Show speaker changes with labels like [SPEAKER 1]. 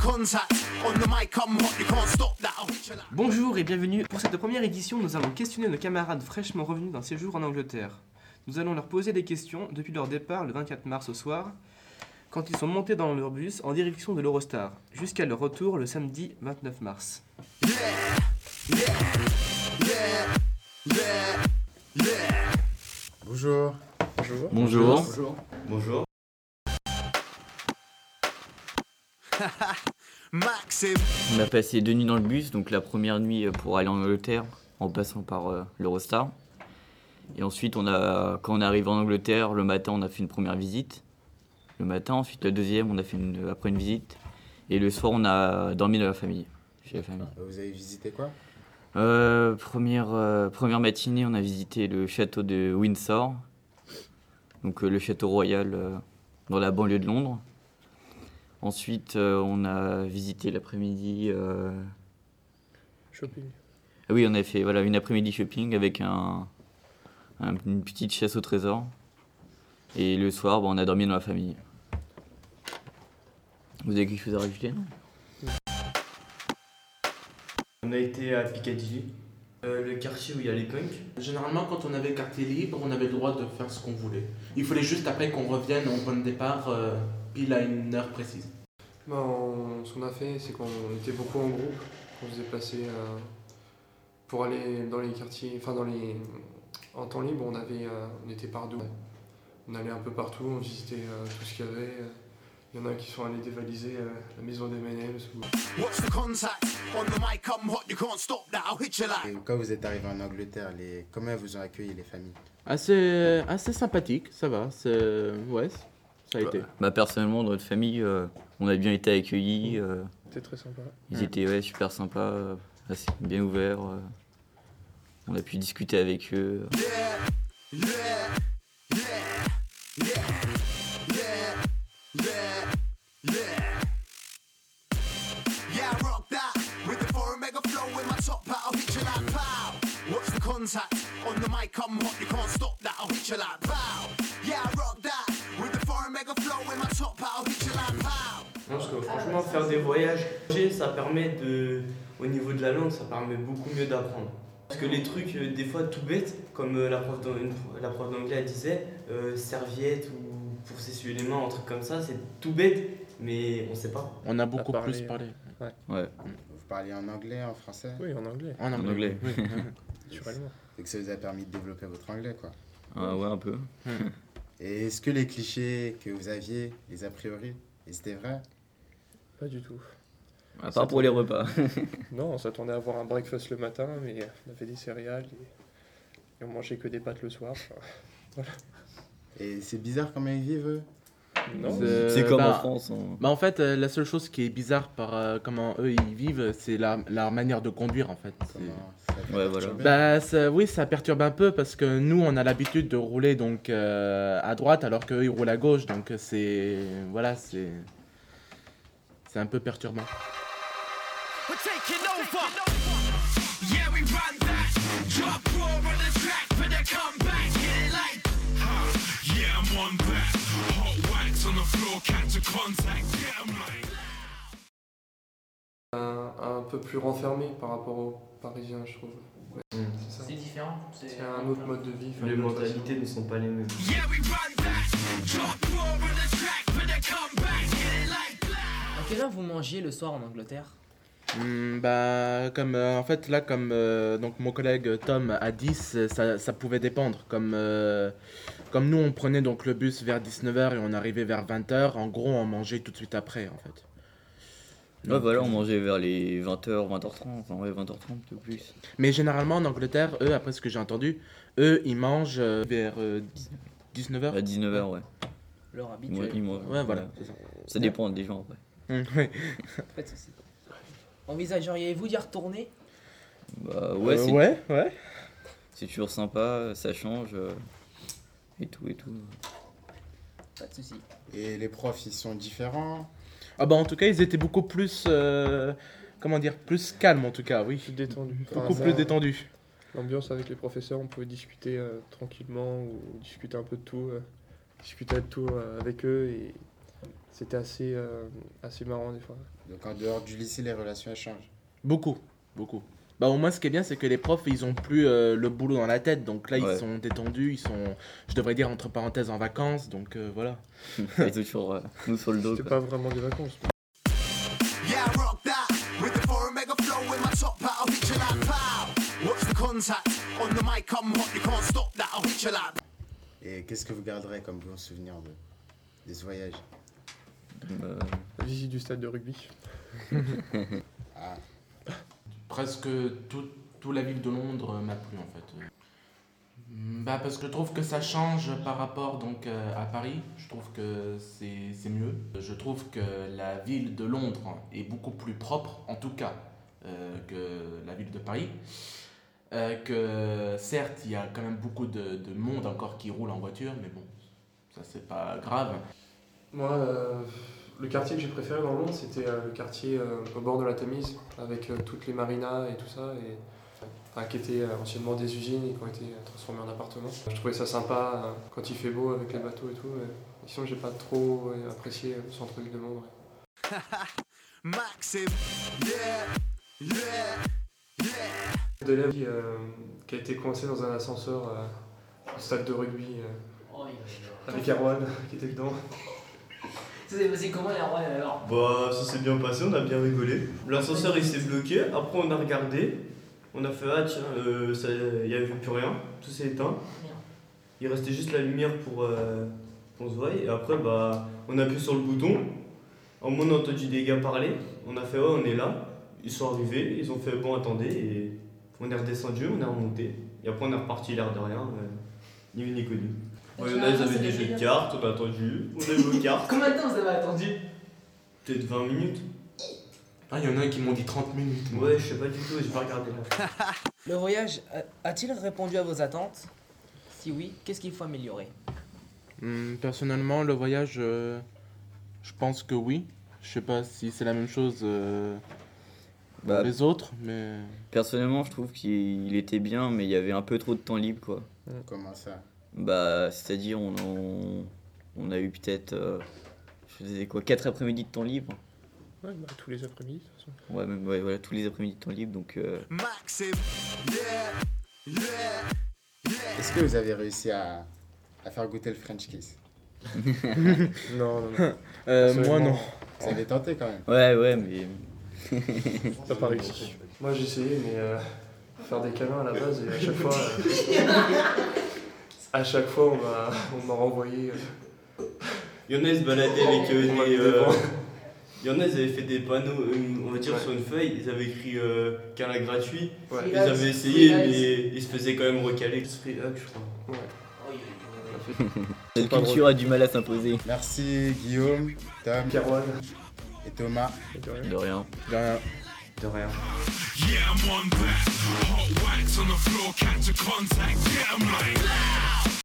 [SPEAKER 1] Bonjour et bienvenue. Pour cette première édition, nous allons questionner nos camarades fraîchement revenus d'un séjour en Angleterre. Nous allons leur poser des questions depuis leur départ le 24 mars au soir, quand ils sont montés dans leur bus en direction de l'Eurostar, jusqu'à leur retour le samedi 29 mars.
[SPEAKER 2] Bonjour.
[SPEAKER 3] Bonjour.
[SPEAKER 4] Bonjour.
[SPEAKER 3] On a passé 2 nuits dans le bus, donc la première nuit pour aller en Angleterre, en passant par l'Eurostar. Et ensuite, quand on est arrivé en Angleterre, le matin, on a fait une première visite. Le matin, ensuite la deuxième, on a fait après une visite. Et le soir, on a dormi dans la famille, chez la famille.
[SPEAKER 2] Vous avez visité quoi ?
[SPEAKER 3] Première matinée, on a visité le château de Windsor, donc le château royal dans la banlieue de Londres. Ensuite, on a visité l'après-midi.
[SPEAKER 4] Shopping.
[SPEAKER 3] Ah oui, on a fait une après-midi shopping avec une petite chasse au trésor. Et le soir, on a dormi dans la famille. Vous avez quelque chose à rajouter, non ?
[SPEAKER 5] On a été à Piccadilly, le quartier où il y a les punks.
[SPEAKER 1] Généralement, quand on avait carte libre, on avait le droit de faire ce qu'on voulait. Il fallait juste après qu'on revienne au point de départ, pile à une heure précise.
[SPEAKER 4] Ce qu'on a fait, c'est qu'on était beaucoup en groupe. On se déplaçait pour aller dans les quartiers, en temps libre, on était par deux. On allait un peu partout, on visitait tout ce qu'il y avait. Il y en a qui sont allés dévaliser la maison des M&M's.
[SPEAKER 2] Et quand vous êtes arrivé en Angleterre, comment vous ont accueilli les familles ?
[SPEAKER 6] Assez sympathique, ça va. Ça a été.
[SPEAKER 3] Personnellement, dans notre famille, on a bien été accueillis.
[SPEAKER 4] C'était très sympa.
[SPEAKER 3] Ils étaient super sympas, assez bien ouverts. On a pu discuter avec eux.
[SPEAKER 5] Non, parce que franchement, faire des voyages, ça permet au niveau de la langue, ça permet beaucoup mieux d'apprendre. Parce que les trucs, des fois tout bêtes, comme la prof d'anglais elle disait, serviette ou pour s'essuyer les mains, un truc comme ça, c'est tout bête, mais on sait pas.
[SPEAKER 6] On a beaucoup plus parlé.
[SPEAKER 3] Ouais.
[SPEAKER 2] Vous parliez en anglais, en français ?
[SPEAKER 4] Oui, en anglais.
[SPEAKER 6] En anglais.
[SPEAKER 4] Oui. Naturellement.
[SPEAKER 2] Et que ça vous a permis de développer votre anglais, quoi.
[SPEAKER 3] Ouais, un peu.
[SPEAKER 2] Et est-ce que les clichés que vous aviez, les a priori, c'était vrai ?
[SPEAKER 4] Pas du tout.
[SPEAKER 3] À part pour les repas.
[SPEAKER 4] Non, on s'attendait à avoir un breakfast le matin, mais on avait des céréales et on mangeait que des pâtes le soir. Voilà.
[SPEAKER 2] Et c'est bizarre comment ils vivent, eux ?
[SPEAKER 4] Non.
[SPEAKER 3] C'est comme en France.
[SPEAKER 6] En fait, la seule chose qui est bizarre par comment eux ils vivent, c'est leur manière de conduire en fait.
[SPEAKER 2] Comment
[SPEAKER 3] Ouais, voilà.
[SPEAKER 6] Ça perturbe un peu parce que nous on a l'habitude de rouler donc à droite alors qu'eux ils roulent à gauche, donc c'est un peu perturbant.
[SPEAKER 4] Un peu plus renfermé par rapport aux Parisiens, je trouve. C'est ça.
[SPEAKER 7] C'est différent.
[SPEAKER 4] C'est un autre mode de vie.
[SPEAKER 5] Les mentalités ne sont pas les mêmes.
[SPEAKER 7] À quelle heure vous mangiez le soir en Angleterre ?
[SPEAKER 6] Donc mon collègue Tom a dit, ça pouvait dépendre. Comme nous, on prenait donc le bus vers 19h et on arrivait vers 20h. En gros, on mangeait tout de suite après, en fait.
[SPEAKER 3] Donc, on mangeait vers les 20h, 20h30, 20h30 ou plus.
[SPEAKER 6] Mais généralement, en Angleterre, eux, après ce que j'ai entendu, ils mangent vers 19h.
[SPEAKER 3] À 19h, ouais.
[SPEAKER 7] L'heure habituelle.
[SPEAKER 6] Ouais, voilà, c'est ça.
[SPEAKER 3] Ça dépend des gens, après.
[SPEAKER 6] Ouais.
[SPEAKER 7] Pas de soucis. Envisageriez-vous d'y retourner ?
[SPEAKER 6] Ouais.
[SPEAKER 3] C'est toujours sympa, ça change. Et tout.
[SPEAKER 7] Pas de soucis.
[SPEAKER 2] Et les profs, ils sont différents ?
[SPEAKER 6] En tout cas, ils étaient beaucoup plus, plus calmes en tout cas, oui.
[SPEAKER 4] Plus détendu.
[SPEAKER 6] Beaucoup plus détendus.
[SPEAKER 4] L'ambiance avec les professeurs, on pouvait discuter tranquillement ou discuter un peu de tout. Discuter de tout avec eux et c'était assez marrant des fois.
[SPEAKER 2] Donc en dehors du lycée, les relations elles changent.
[SPEAKER 6] Beaucoup. Bah au moins ce qui est bien c'est que les profs ils ont plus le boulot dans la tête, donc là
[SPEAKER 3] Ouais.
[SPEAKER 6] ils sont détendus, ils sont, je devrais dire entre parenthèses en vacances, donc voilà.
[SPEAKER 3] Et toujours nous sur le dos.
[SPEAKER 4] C'était
[SPEAKER 3] quoi.
[SPEAKER 4] pas vraiment des vacances.
[SPEAKER 8] Yeah, I rock that with the foreign mega flow in my top hat. I'll hit you like pow. Watch the contact on the mic. I'm hot, you can't stop that. I'll hit you like.
[SPEAKER 2] Et qu'est-ce que vous garderez comme bon souvenir de ce voyage?
[SPEAKER 4] La visite du stade de rugby.
[SPEAKER 2] Ah,
[SPEAKER 6] Presque toute la ville de Londres m'a plu en fait. Bah parce que je trouve que ça change par rapport donc à Paris. Je trouve que c'est mieux. Je trouve que la ville de Londres est beaucoup plus propre, en tout cas, que la ville de Paris. Que certes, il y a quand même beaucoup de monde encore qui roule en voiture, mais bon, ça c'est pas grave.
[SPEAKER 4] Moi, le quartier que j'ai préféré dans Londres, c'était le quartier au bord de la Tamise, avec toutes les marinas et tout ça, qui étaient anciennement des usines et qui ont été transformées en appartements. Je trouvais ça sympa quand il fait beau avec les bateaux et tout. Sinon, j'ai pas trop apprécié le centre-ville de Londres.
[SPEAKER 8] Maxim, yeah, yeah, yeah.
[SPEAKER 4] D'élève qui a été coincé dans un ascenseur au stade de rugby avec Erwan qui était dedans.
[SPEAKER 7] Ça s'est passé comment les rois alors?
[SPEAKER 5] Bah, ça s'est bien passé, on a bien rigolé. L'ascenseur il s'est bloqué, après on a regardé, on a fait ah tiens, il n'y avait plus rien, tout s'est éteint. Il restait juste la lumière pour qu'on se voie, et après bah, on a appuyé sur le bouton. Au moins on a entendu des gars parler, on a fait ouais, on est là. Ils sont arrivés, ils ont fait bon, attendez, et on est redescendu, on est remonté. Et après on est reparti l'air de rien, ni vu ni connu. Il y en a, ils avaient des jeux de cartes, on a attendu, on a joué aux cartes.
[SPEAKER 7] Combien de temps vous avez attendu?
[SPEAKER 5] Peut-être 20 minutes.
[SPEAKER 6] Ah, il y en a qui m'ont dit 30 minutes. moi.
[SPEAKER 5] Ouais, je sais pas du tout, j'ai pas regardé là.
[SPEAKER 7] Le voyage a-t-il répondu à vos attentes? Si oui, qu'est-ce qu'il faut améliorer?
[SPEAKER 6] Personnellement, le voyage, je pense que oui. Je sais pas si c'est la même chose pour
[SPEAKER 3] Bah,
[SPEAKER 6] les autres, mais...
[SPEAKER 3] personnellement, je trouve qu'il était bien, mais il y avait un peu trop de temps libre, quoi.
[SPEAKER 2] comment ça?
[SPEAKER 3] Bah, c'est-à-dire, on a eu peut-être, je faisais quoi, 4 après-midi de temps libre.
[SPEAKER 4] Ouais, bah, tous les après-midi de toute façon.
[SPEAKER 3] Ouais, même, ouais, voilà, tous les après-midi de temps libre, donc...
[SPEAKER 8] Maxim, yeah, yeah, yeah.
[SPEAKER 2] Est-ce que vous avez réussi à faire goûter le French kiss?
[SPEAKER 4] Non.
[SPEAKER 6] moi non.
[SPEAKER 2] Vous avez tenté quand même.
[SPEAKER 3] Ouais, mais...
[SPEAKER 4] T'as pas réussi. Moi j'ai essayé, mais faire des câlins à la base, et à chaque fois on m'a renvoyé.
[SPEAKER 5] Il y en a, ils se baladaient avec
[SPEAKER 4] On m'a mis
[SPEAKER 5] des.
[SPEAKER 4] devant.
[SPEAKER 5] Il y en a, ils avaient fait des panneaux, on va dire
[SPEAKER 4] Ouais.
[SPEAKER 5] sur une feuille, ils avaient écrit câlin gratuit.
[SPEAKER 4] Ouais.
[SPEAKER 5] Ils avaient essayé, mais ils se faisaient quand même recaler. Free hug, je crois.
[SPEAKER 3] Cette
[SPEAKER 4] pas
[SPEAKER 3] culture a du mal à s'imposer.
[SPEAKER 2] Merci Guillaume, Tom
[SPEAKER 4] Pierroine.
[SPEAKER 2] et Thomas.
[SPEAKER 3] De rien.
[SPEAKER 6] De rien.
[SPEAKER 5] De rien.
[SPEAKER 8] Yeah, I'm on back. Hot wax on the floor, catch a contact. Yeah, I'm like.